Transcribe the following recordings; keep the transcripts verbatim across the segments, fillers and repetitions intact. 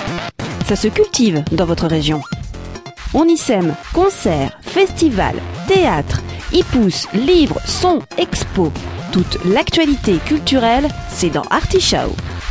Ça se cultive dans votre région. On y sème concerts, festivals, théâtre, hippous, livres, sons, expos. Toute l'actualité culturelle, c'est dans Artishow.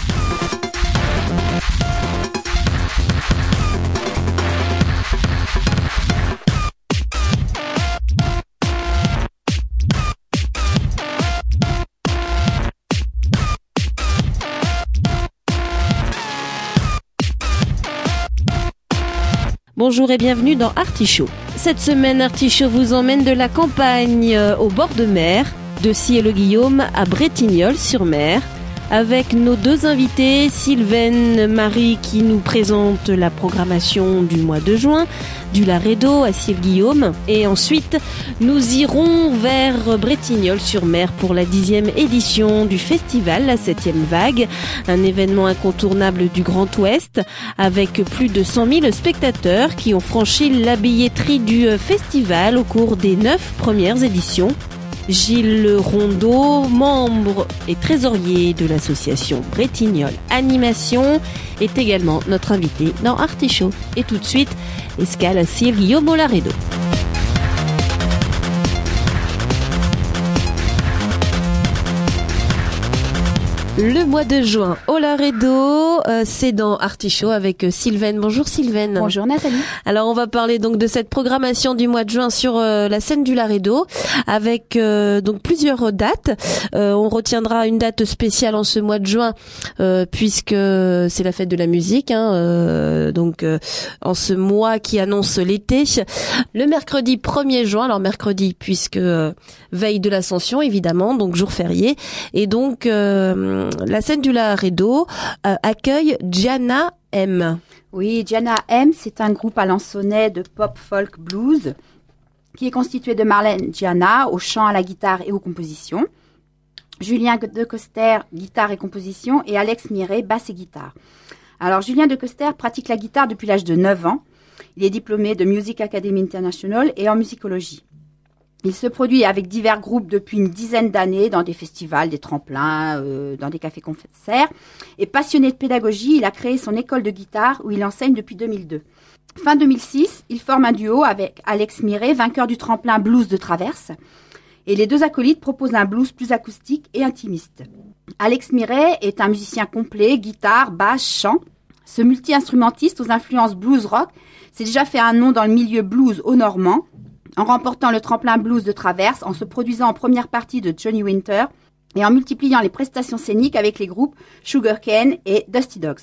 Bonjour et bienvenue dans Artishow. Cette semaine, Artishow vous emmène de la campagne au bord de mer, de Ciel-le-Guillaume à Bretignolles-sur-Mer, avec nos deux invités, Sylvaine Marie qui nous présente la programmation du mois de juin, du Laredo à Ciel-Guillaume, et ensuite nous irons vers Bretignolles-sur-Mer pour la dixième édition du festival La Septième Vague, un événement incontournable du Grand Ouest, avec plus de cent mille spectateurs qui ont franchi la billetterie du festival au cours des neuf premières éditions. Gilles Rondeau, membre et trésorier de l'association Bretignolles Animation, est également notre invité dans Artishow. Et tout de suite, escale à Ciel-Guillaume au Laredo. Le mois de juin au Laredo, euh, c'est dans Artishow avec Sylvaine. Bonjour Sylvaine. Bonjour Nathalie. Alors on va parler donc de cette programmation du mois de juin sur euh, la scène du Laredo avec euh, donc plusieurs dates. Euh, on retiendra une date spéciale en ce mois de juin euh, puisque c'est la fête de la musique. Hein, euh, donc euh, en ce mois qui annonce l'été, le mercredi premier juin. Alors mercredi puisque euh, veille de l'Ascension évidemment, donc jour férié, et donc euh, la scène du Laredo euh, accueille Gianna M. Oui, Gianna M, c'est un groupe alençonnais de pop folk blues qui est constitué de Marlène Gianna au chant, à la guitare et aux compositions, Julien de Coster, guitare et composition, et Alex Miret, basse et guitare. Alors Julien de Coster pratique la guitare depuis l'âge de neuf ans. Il est diplômé de Music Academy International et en musicologie. Il se produit avec divers groupes depuis une dizaine d'années dans des festivals, des tremplins, euh, dans des cafés-concerts. Et passionné de pédagogie, il a créé son école de guitare où il enseigne depuis deux mille deux. Fin deux mille six, il forme un duo avec Alex Miret, vainqueur du tremplin blues de Traverse. Et les deux acolytes proposent un blues plus acoustique et intimiste. Alex Miret est un musicien complet, guitare, basse, chant. Ce multi-instrumentiste aux influences blues rock s'est déjà fait un nom dans le milieu blues au normand, en remportant le tremplin blues de Traverse, en se produisant en première partie de Johnny Winter et en multipliant les prestations scéniques avec les groupes Sugarcane et Dusty Dogs.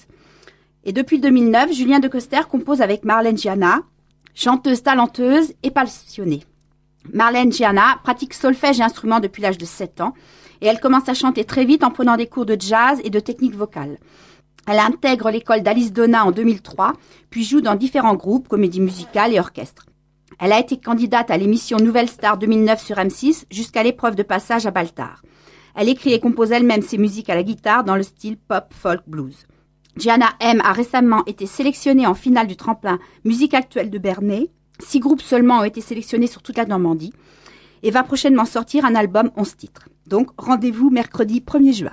Et depuis deux mille neuf, Julien de Coster compose avec Marlène Gianna, chanteuse talenteuse et passionnée. Marlène Gianna pratique solfège et instruments depuis l'âge de sept ans et elle commence à chanter très vite en prenant des cours de jazz et de technique vocale. Elle intègre l'école d'Alice Donna en deux mille trois, puis joue dans différents groupes, comédies musicales et orchestres. Elle a été candidate à l'émission Nouvelle Star deux mille neuf sur M six jusqu'à l'épreuve de passage à Baltar. Elle écrit et compose elle-même ses musiques à la guitare dans le style pop, folk, blues. Gianna M a récemment été sélectionnée en finale du tremplin Musique actuelle de Bernay. Six groupes seulement ont été sélectionnés sur toute la Normandie et va prochainement sortir un album onze titres. Donc rendez-vous mercredi premier juin.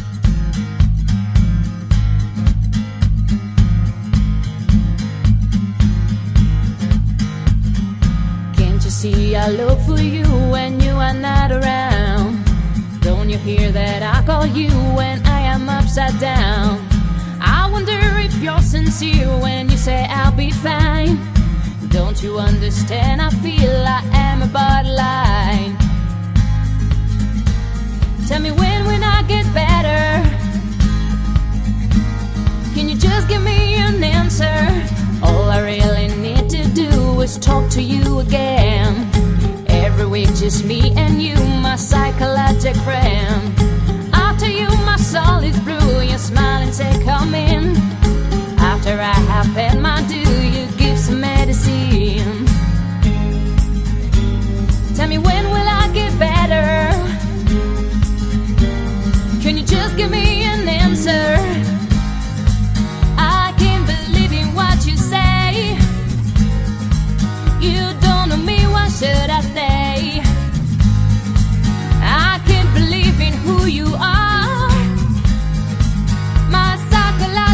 See, I look for you when you are not around. Don't you hear that I call you when I am upside down? I wonder if you're sincere when you say I'll be fine. Don't you understand? I feel I am a borderline. Tell me when will I get better? Can you just give me an answer? All I really need to do is talk to you again. Every week just me and you, my psychological friend. After you my soul is blue, you smile and say come in. After I have paid my due, you give some medicine. Tell me when will I get better? Can you just give me an answer? I can't believe in what you say. You don't know me, why should I stay? I can't believe in who you are. My psychological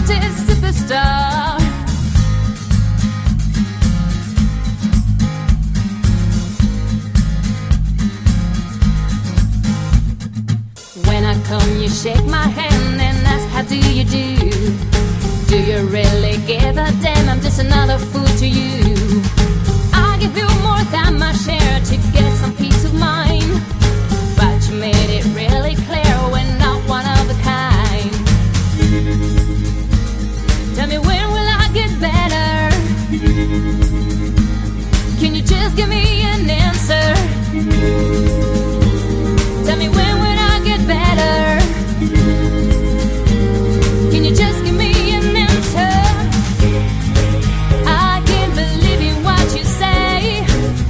you really give a damn? I'm just another fool to you. I'll give you more than my share to get some peace of mind, but you made it really clear we're not one of a kind. Tell me, when will I get better? Can you just give me an answer? Tell me, when will I get better? Can you just give me an answer? I can't believe in what you say.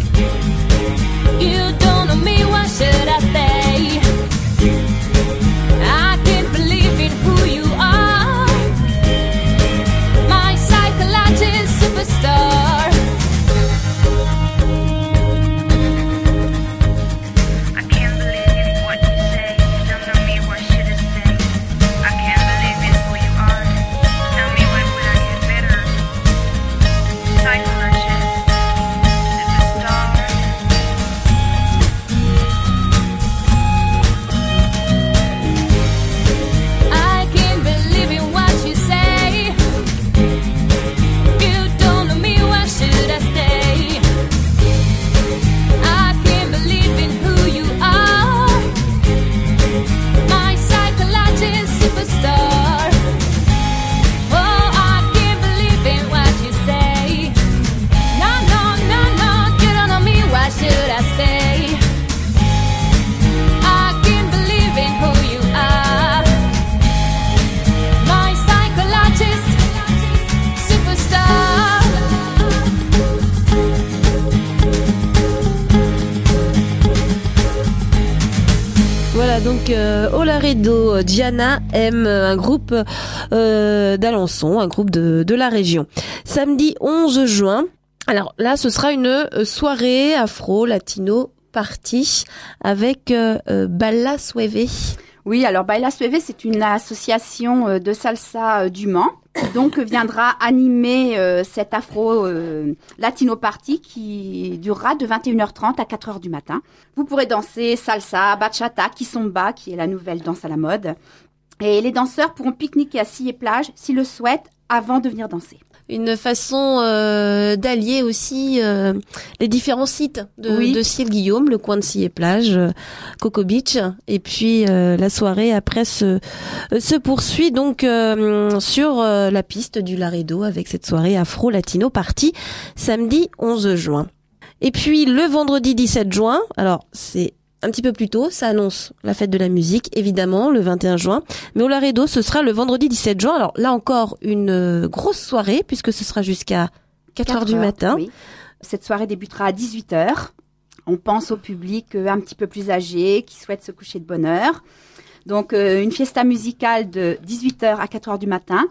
You don't know me, why should I stay? I can't believe in who you are, my psychologist superstar. I can't believe in what you say. You don't know me, why should I stay? I can't believe in who you are. Tell me, when will I get better? Psychologist, superstar. I can't believe in what you say. You don't know me, why should I stay? I can't believe in who you are, my psychologist superstar. Oh, I can't believe in what you say. No, no, no, no, you don't know me, why should I stay? I can't believe in who you are, my psychologist superstar. Voilà, donc euh, Olaredo, Diana aime un groupe euh, d'Alençon, un groupe de, de la région. Samedi onze juin, alors là ce sera une euh, soirée afro-latino party avec euh, euh, Balla Sueve. Oui, alors Baila Sueve, c'est une association euh, de salsa euh, du Mans, qui donc viendra animer euh, cette afro euh, latino party qui durera de vingt et une heures trente à quatre heures du matin. Vous pourrez danser salsa, bachata, kizomba, qui est la nouvelle danse à la mode. Et les danseurs pourront pique-niquer à Sillé-Plage s'ils le souhaitent avant de venir danser. Une façon euh, d'allier aussi euh, les différents sites de, Oui. de Ciel-Guillaume, le coin de Sillé-Plage, euh, Coco Beach, et puis euh, la soirée après se, se poursuit donc euh, sur euh, la piste du Laredo avec cette soirée Afro-Latino Party samedi onze juin. Et puis le vendredi dix-sept juin, alors c'est un petit peu plus tôt, ça annonce la fête de la musique, évidemment, le vingt et un juin. Mais au Laredo, ce sera le vendredi dix-sept juin. Alors là encore, une euh, grosse soirée, puisque ce sera jusqu'à quatre heures du matin. Oui. Cette soirée débutera à dix-huit heures. On pense au public euh, un petit peu plus âgé, qui souhaite se coucher de bonne heure. Donc, euh, une fiesta musicale de dix-huit heures à quatre heures du matin,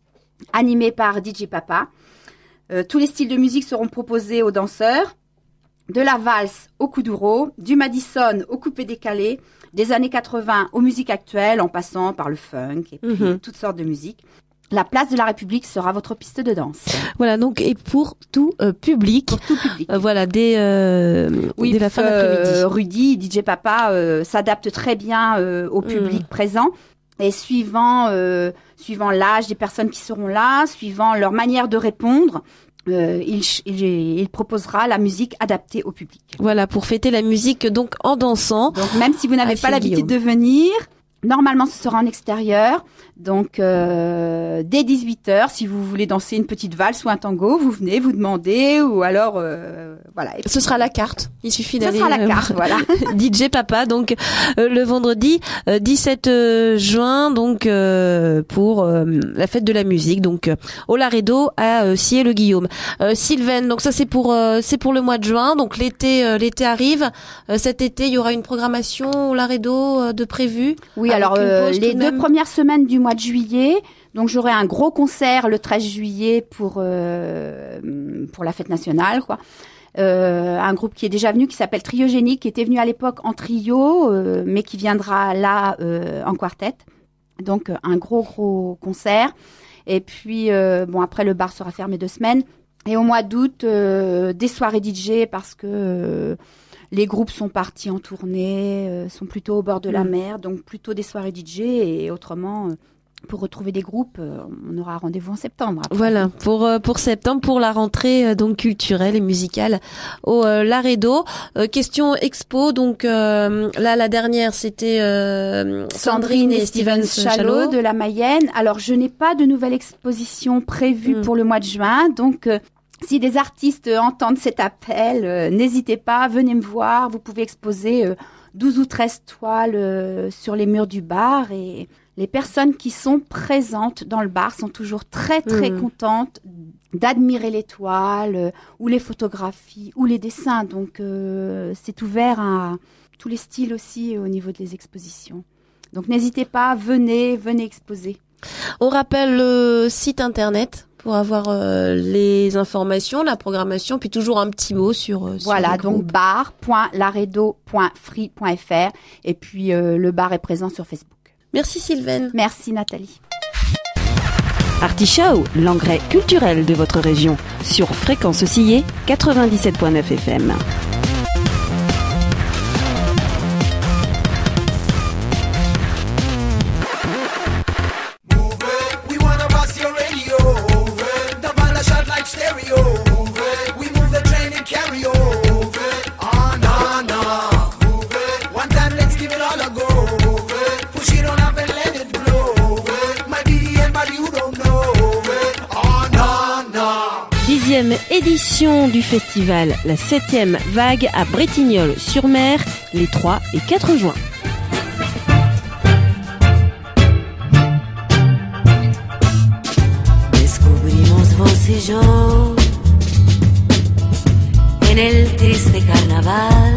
animée par D J Papa. Euh, tous les styles de musique seront proposés aux danseurs. De la valse au kuduro, du Madison au coupé décalé, des années quatre-vingts aux musiques actuelles, en passant par le funk et puis Mhm. toutes sortes de musiques. La place de la République sera votre piste de danse. Voilà, donc, et pour tout euh, public. Pour tout public. Euh, voilà, dès, euh, Oui, dès la fin d'après-midi. euh, Rudy, D J Papa, euh, s'adapte très bien euh, au public Mm. présent. Et suivant, euh, suivant l'âge des personnes qui seront là, suivant leur manière de répondre, euh, il, ch- il, il proposera la musique adaptée au public. Voilà, pour fêter la musique donc en dansant. Donc même si vous n'avez À pas l'habitude Ciel-Guillaume. de venir, normalement ce sera en extérieur. Donc euh, dès dix-huit heures, si vous voulez danser une petite valse ou un tango, vous venez, vous demandez, ou alors euh, voilà. Et puis, Ce sera la carte. Il suffit ce d'aller. sera la euh, carte, voilà. D J Papa, donc euh, le vendredi euh, dix-sept juin, donc euh, pour euh, la fête de la musique, donc euh, au Laredo à euh, Ciel-Guillaume. Euh, Sylvaine, donc ça c'est pour euh, c'est pour le mois de juin, donc l'été euh, l'été arrive. Euh, cet été, il y aura une programmation au Laredo euh, de prévu. Oui, Avec alors une euh, pause les tout de deux même. premières semaines du mois de juillet, donc j'aurai un gros concert le treize juillet pour euh, pour la fête nationale, quoi. Euh, un groupe qui est déjà venu, qui s'appelle Triogénique, qui était venu à l'époque en trio, euh, mais qui viendra là euh, en quartet. Donc euh, un gros gros concert. Et puis euh, bon, après le bar sera fermé deux semaines. Et au mois d'août, euh, des soirées D J parce que euh, les groupes sont partis en tournée, euh, sont plutôt au bord de la Mm. mer, donc plutôt des soirées D J et autrement euh, pour retrouver des groupes, euh, on aura rendez-vous en septembre. Après. Voilà, pour euh, pour septembre, pour la rentrée euh, donc culturelle et musicale au euh, Laredo. Euh, question expo, donc euh, là la dernière c'était euh, Sandrine et Steven Chalot de la Mayenne. Alors je n'ai pas de nouvelle exposition prévue mm. pour le mois de juin, donc euh, si des artistes entendent cet appel, euh, n'hésitez pas, venez me voir. Vous pouvez exposer euh, douze ou treize toiles euh, sur les murs du bar et les personnes qui sont présentes dans le bar sont toujours très, très mmh. contentes d'admirer les toiles euh, ou les photographies ou les dessins. Donc, euh, c'est ouvert à tous les styles aussi au niveau des expositions. Donc, n'hésitez pas, venez, venez exposer. On rappelle le site internet pour avoir euh, les informations, la programmation, puis toujours un petit mot sur, euh, sur voilà, donc bar point laredo point free point f r et puis euh, le bar est présent sur Facebook. Merci Sylvaine. Merci Nathalie. Artichaut, l'engrais culturel de votre région, sur Fréquence Oscillée quatre-vingt-dix-sept point neuf F M. Dixième édition du festival, la septième vague à Bretignolles-sur-Mer, les trois et quatre juin. Descubrimos voz y yo en el triste carnaval,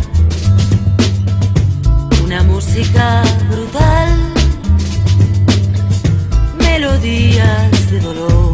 una música brutal, melodías de dolor.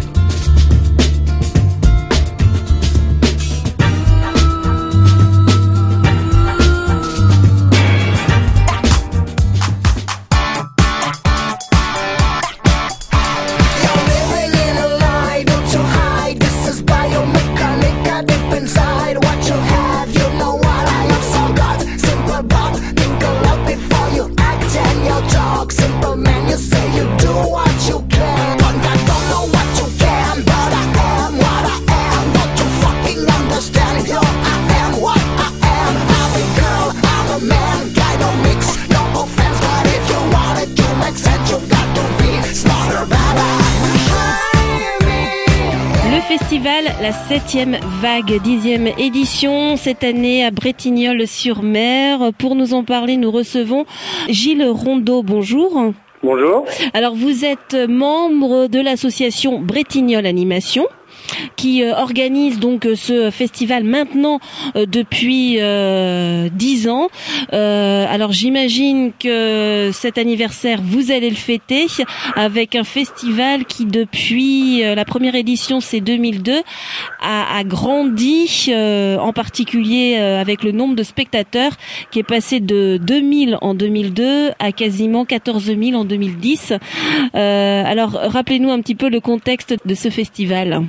La septième vague, dixième édition, cette année à Bretignolles-sur-Mer. Pour nous en parler, nous recevons Gilles Rondeau. Bonjour. Bonjour. Alors, vous êtes membre de l'association Bretignolles Animation, qui euh, organise donc euh, ce festival maintenant euh, depuis euh, dix ans. Euh, alors j'imagine que cet anniversaire, vous allez le fêter avec un festival qui depuis euh, la première édition, c'est deux mille deux, a, a grandi, euh, en particulier euh, avec le nombre de spectateurs qui est passé de deux mille en deux mille deux à quasiment quatorze mille en deux mille dix. Euh, alors rappelez-nous un petit peu le contexte de ce festival.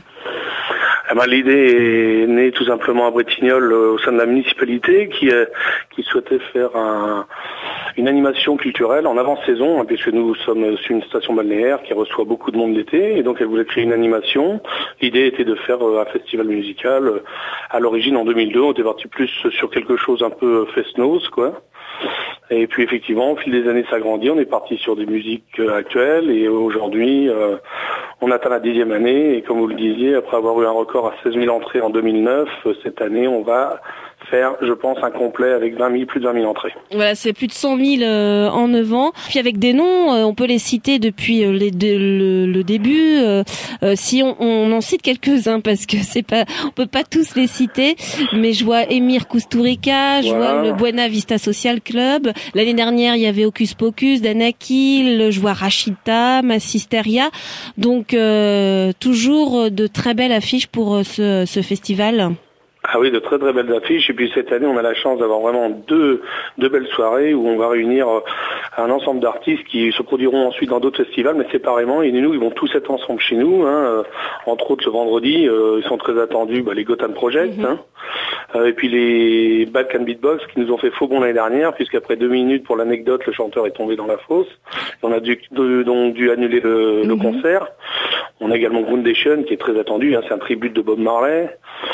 Eh ben, l'idée est née tout simplement à Bretignolles euh, au sein de la municipalité qui, euh, qui souhaitait faire un, une animation culturelle en avant-saison, hein, puisque nous sommes sur une station balnéaire qui reçoit beaucoup de monde l'été, et donc elle voulait créer une animation. L'idée était de faire euh, un festival musical. Euh, à l'origine, en deux mille deux, on était parti plus sur quelque chose un peu fest-noz, quoi. Et puis effectivement, au fil des années, ça grandit. On est parti sur des musiques euh, actuelles, et aujourd'hui, euh, on atteint la dixième année. Et comme vous le disiez, après avoir eu un record à seize mille entrées en deux mille neuf, euh, cette année, on va faire, je pense, un complet avec vingt mille, plus de vingt mille entrées. Voilà, c'est plus de cent mille euh, en neuf ans. Puis avec des noms, euh, on peut les citer depuis euh, les, de, le, le début. Euh, euh, si on, on en cite quelques-uns, parce que c'est pas, on peut pas tous les citer. Mais je vois Émir Kusturica, je Voilà. vois le Buena Vista Social Club. L'année dernière, il y avait Hocus Pocus, Danakil, je vois Rachita, Massisteria. Donc euh, toujours de très belles affiches pour euh, ce, ce festival. Ah oui, de très très belles affiches. Et puis cette année, on a la chance d'avoir vraiment deux, deux belles soirées où on va réunir un ensemble d'artistes qui se produiront ensuite dans d'autres festivals, mais séparément. Et nous, ils vont tous être ensemble chez nous. Hein. Entre autres, ce vendredi, euh, ils sont très attendus, bah, les Gotham Project. Mm-hmm. Hein. Euh, et puis les Balkan Beatbox qui nous ont fait faux bon l'année dernière, puisqu'après deux minutes, pour l'anecdote, le chanteur est tombé dans la fosse. On a dû, donc dû annuler le, mm-hmm. le concert. On a également Groundation qui est très attendu. Hein. C'est un tribut de Bob Marley.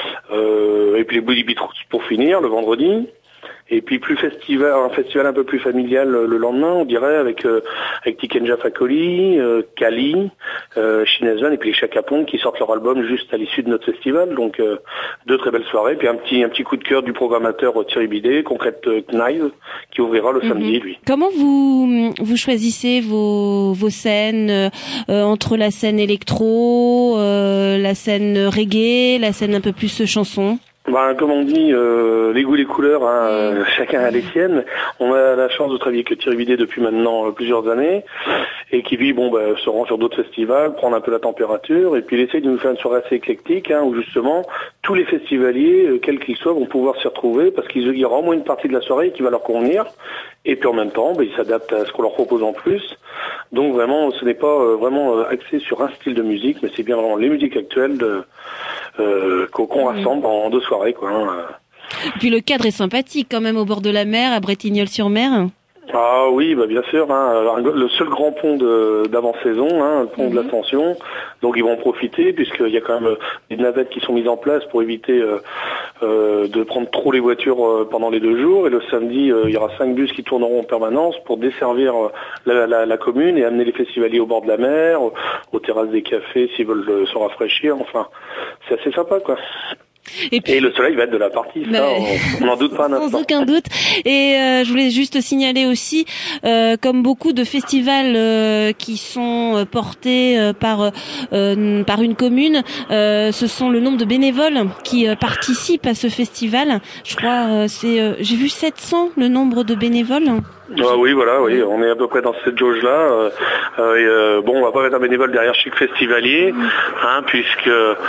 Euh, et puis les Bloody Beat pour finir le vendredi, et puis plus festival, un festival un peu plus familial le lendemain, on dirait, avec euh, avec Tikenja Fakoli, euh, Kali, euh, Shinazan et puis les Chaka Ponk qui sortent leur album juste à l'issue de notre festival. Donc euh, deux très belles soirées, puis un petit un petit coup de cœur du programmateur Thierry Bidet, Concrète Knives, qui ouvrira le mm-hmm. samedi lui. Comment vous vous choisissez vos vos scènes euh, entre la scène électro, euh, la scène reggae, la scène un peu plus chanson? Ben, comme on dit, euh, les goûts, les couleurs, hein, euh, chacun a les siennes. On a la chance de travailler avec Thierry Bidet depuis maintenant euh, plusieurs années, et qui lui, bon, ben, se rend sur d'autres festivals, prendre un peu la température, et puis il essaye de nous faire une soirée assez éclectique, hein, où justement tous les festivaliers, euh, quels qu'ils soient, vont pouvoir s'y retrouver, parce qu'il y aura au moins une partie de la soirée qui va leur convenir, et puis en même temps, ben, ils s'adaptent à ce qu'on leur propose en plus. Donc vraiment, ce n'est pas euh, vraiment euh, axé sur un style de musique, mais c'est bien vraiment les musiques actuelles de, euh, qu'on, qu'on rassemble en deux soirées, quoi. Hein. Puis le cadre est sympathique quand même, au bord de la mer, à Bretignolles-sur-Mer. Ah oui, bah bien sûr, hein, le seul grand pont de, d'avant-saison, hein, le pont mm-hmm. de l'Ascension. Donc ils vont en profiter puisqu'il y a quand même des navettes qui sont mises en place pour éviter euh, euh, de prendre trop les voitures euh, pendant les deux jours. Et le samedi, euh, il y aura cinq bus qui tourneront en permanence pour desservir euh, la, la, la commune et amener les festivaliers au bord de la mer, aux terrasses des cafés s'ils veulent euh, se rafraîchir. Enfin, c'est assez sympa, quoi. Et, puis, et le soleil va être de la partie, ça, on n'en doute pas un instant. Sans aucun doute. Et euh, je voulais juste signaler aussi, euh, comme beaucoup de festivals euh, qui sont portés euh, par euh, par une commune, euh, ce sont le nombre de bénévoles qui euh, participent à ce festival. Je crois, euh, c'est, euh, j'ai vu sept cents le nombre de bénévoles. Ah oui, voilà, oui, on est à peu près dans cette jauge-là. Euh, euh, et, euh, bon, on va pas mettre un bénévole derrière chaque festivalier, mmh. hein, puisque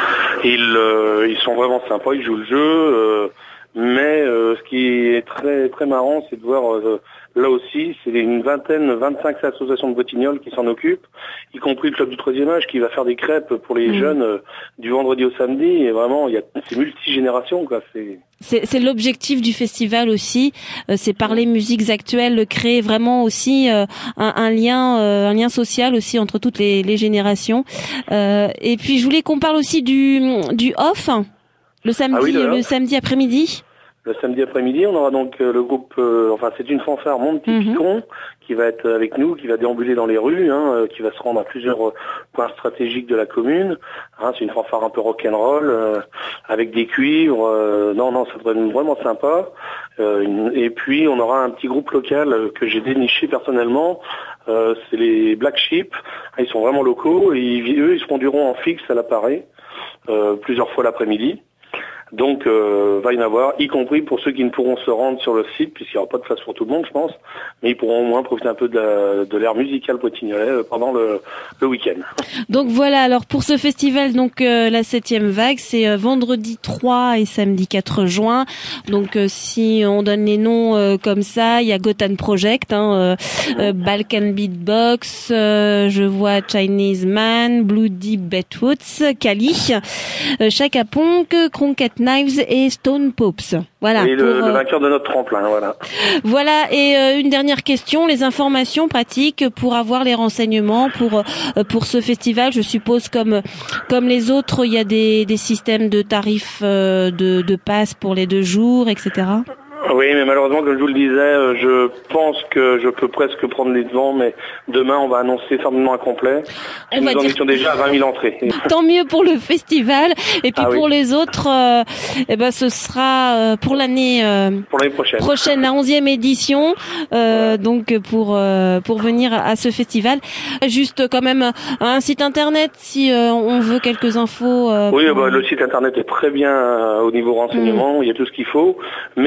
ils euh, ils sont vraiment sympas, ils jouent le jeu. Euh, mais euh, ce qui est très très marrant, c'est de voir euh, là aussi, c'est une vingtaine, vingt-cinq associations de Bretignolles qui s'en occupent, y compris le club du troisième âge qui va faire des crêpes pour les mmh. jeunes euh, du vendredi au samedi. Et vraiment, il y a c'est multigénération, quoi. C'est C'est, c'est l'objectif du festival aussi, euh, c'est parler musiques actuelles, créer vraiment aussi euh, un, un lien, euh, un lien social aussi entre toutes les, les générations. Euh, et puis je voulais qu'on parle aussi du du off, le samedi, ah oui, le samedi après-midi. Le samedi après-midi, on aura donc euh, le groupe, euh, enfin c'est une fanfare Monty mm-hmm. Picon qui va être avec nous, qui va déambuler dans les rues, hein, euh, qui va se rendre à plusieurs euh, points stratégiques de la commune. Hein, c'est une fanfare un peu rock'n'roll, euh, avec des cuivres. Euh, non, non, ça devrait être vraiment sympa. Euh, une, et puis on aura un petit groupe local euh, que j'ai déniché personnellement. Euh, c'est les Black Sheep. Ils sont vraiment locaux et ils, eux, ils se conduiront en fixe à l'appareil euh, plusieurs fois l'après-midi. Donc, euh, va y en avoir, y compris pour ceux qui ne pourront se rendre sur le site, puisqu'il n'y aura pas de place pour tout le monde, je pense, mais ils pourront au moins profiter un peu de, la, de l'air musical bretignolais pendant le, le week-end. Donc voilà, alors pour ce festival, donc euh, la septième vague, c'est euh, vendredi trois et samedi quatre juin. Donc euh, si on donne les noms euh, comme ça, il y a Gotham Project, hein, euh, euh, Balkan Beatbox, euh, je vois Chinese Man, Bloody Bedwoods, Kali, euh, Chaka Ponk, Cronket Knives et Stone Pops. Voilà. Et le, pour, euh... le vainqueur de notre tremplin, voilà. Voilà. Et euh, une dernière question, les informations pratiques pour avoir les renseignements pour euh, pour ce festival. Je suppose comme comme les autres, il y a des des systèmes de tarifs euh, de de passe pour les deux jours, et cetera. Oui, mais malheureusement, comme je vous le disais, je pense que je peux presque prendre les devants, mais demain, on va annoncer certainement un complet. On Nous en dire... étions déjà à vingt mille entrées. Tant mieux pour le festival. Et puis ah, pour oui. les autres, euh, eh ben, ce sera euh, pour l'année, euh, pour l'année prochaine. prochaine, la onzième édition, euh, ouais. donc pour euh, pour venir à ce festival. Juste quand même un site internet si euh, on veut quelques infos. Euh, oui, pour... bah, le site internet est très bien euh, au niveau renseignement. Mmh. Il y a tout ce qu'il faut, mais il faut encore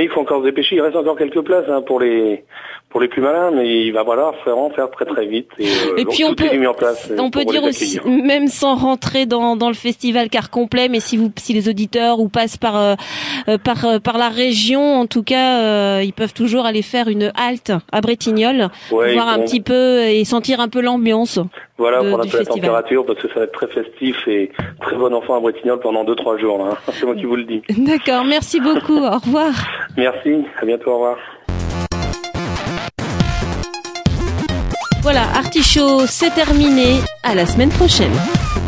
dépêcher. Il reste encore quelques places hein, pour les pour les plus malins, mais il va falloir vraiment faire très très vite. Et, euh, et donc, puis on tout peut, est mis en place on peut dire aussi, accueillir. même sans rentrer dans dans le festival car complet, mais si vous si les auditeurs ou passent par euh, par euh, par la région, en tout cas, euh, ils peuvent toujours aller faire une halte à Bretignolles, Ouais, voir un bon. petit peu et sentir un peu l'ambiance. Voilà, de- pour un du peu la festival. température, parce que ça va être très festif et très bon enfant à Bretignolles pendant deux trois jours. Là, hein. C'est moi qui vous le dis. D'accord, merci beaucoup. Au revoir. Merci, à bientôt, au revoir. Voilà, Artichaut, c'est terminé. À la semaine prochaine.